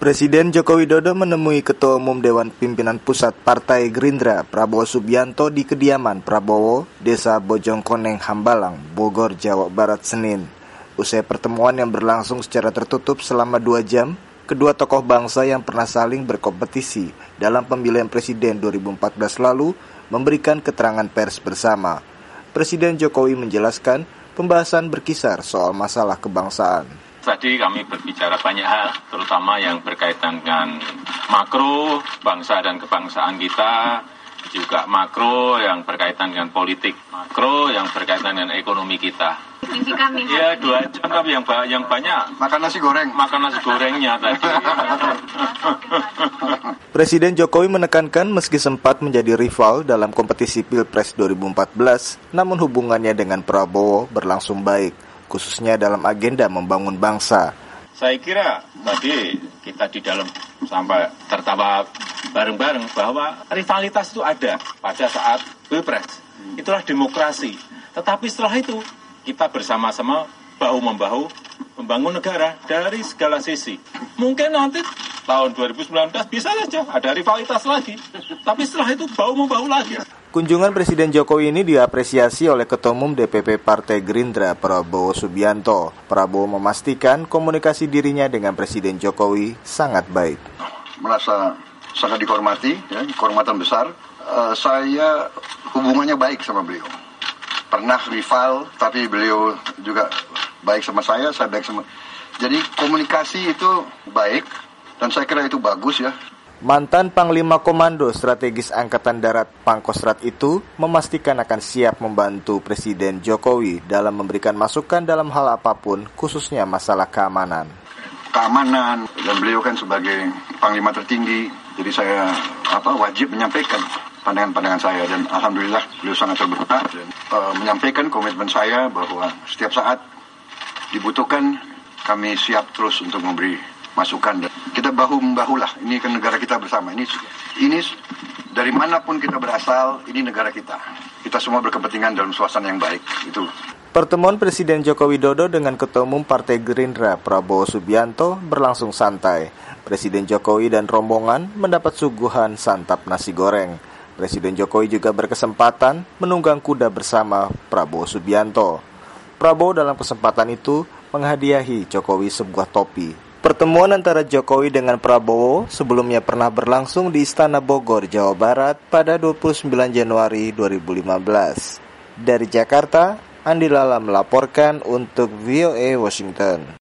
Presiden Joko Widodo menemui Ketua Umum Dewan Pimpinan Pusat Partai Gerindra Prabowo Subianto di kediaman Prabowo, Desa Bojongkoneng, Hambalang, Bogor, Jawa Barat, Senin. Usai pertemuan yang berlangsung secara tertutup selama 2 jam, kedua tokoh bangsa yang pernah saling berkompetisi dalam pemilihan presiden 2014 lalu memberikan keterangan pers bersama. Presiden Jokowi menjelaskan pembahasan berkisar soal masalah kebangsaan. Tadi kami berbicara banyak hal, terutama yang berkaitan dengan makro, bangsa dan kebangsaan kita, juga makro yang berkaitan dengan politik, makro yang berkaitan dengan ekonomi kita. Ya 2 jam tapi yang banyak makan nasi gorengnya tadi. Presiden Jokowi menekankan meski sempat menjadi rival dalam kompetisi Pilpres 2014, namun hubungannya dengan Prabowo berlangsung baik, khususnya dalam agenda membangun bangsa. Saya kira tadi kita di dalam sampai tertawa bareng-bareng bahwa rivalitas itu ada pada saat Pilpres. Itulah demokrasi. Tetapi setelah itu kita bersama-sama bahu-membahu membangun negara dari segala sisi. Mungkin nanti tahun 2019 bisa saja ada rivalitas lagi. Tapi setelah itu bahu-membahu lagi. Kunjungan Presiden Jokowi ini diapresiasi oleh Ketua Umum DPP Partai Gerindra Prabowo Subianto. Prabowo memastikan komunikasi dirinya dengan Presiden Jokowi sangat baik. Merasa sangat dihormati, kehormatan besar. Saya hubungannya baik sama beliau. Pernah rival, tapi beliau juga baik sama saya baik sama. Jadi komunikasi itu baik, dan saya kira itu bagus ya. Mantan Panglima Komando Strategis Angkatan Darat Pangkostrat itu memastikan akan siap membantu Presiden Jokowi dalam memberikan masukan dalam hal apapun, khususnya masalah keamanan. Keamanan, dan beliau kan sebagai Panglima tertinggi, jadi saya wajib menyampaikan pandangan-pandangan saya, dan alhamdulillah beliau sangat terbuka dan menyampaikan komitmen saya bahwa setiap saat dibutuhkan kami siap terus untuk memberi masukan. Dan kita bahu-membahulah, ini kan negara kita bersama, ini dari manapun kita berasal, ini negara kita. Kita semua berkepentingan dalam suasana yang baik. Itu. Pertemuan Presiden Joko Widodo dengan Ketua Umum Partai Gerindra Prabowo Subianto berlangsung santai. Presiden Jokowi dan rombongan mendapat suguhan santap nasi goreng. Presiden Jokowi juga berkesempatan menunggang kuda bersama Prabowo Subianto. Prabowo dalam kesempatan itu menghadiahi Jokowi sebuah topi. Pertemuan antara Jokowi dengan Prabowo sebelumnya pernah berlangsung di Istana Bogor, Jawa Barat pada 29 Januari 2015. Dari Jakarta, Andi Lala melaporkan untuk VOA Washington.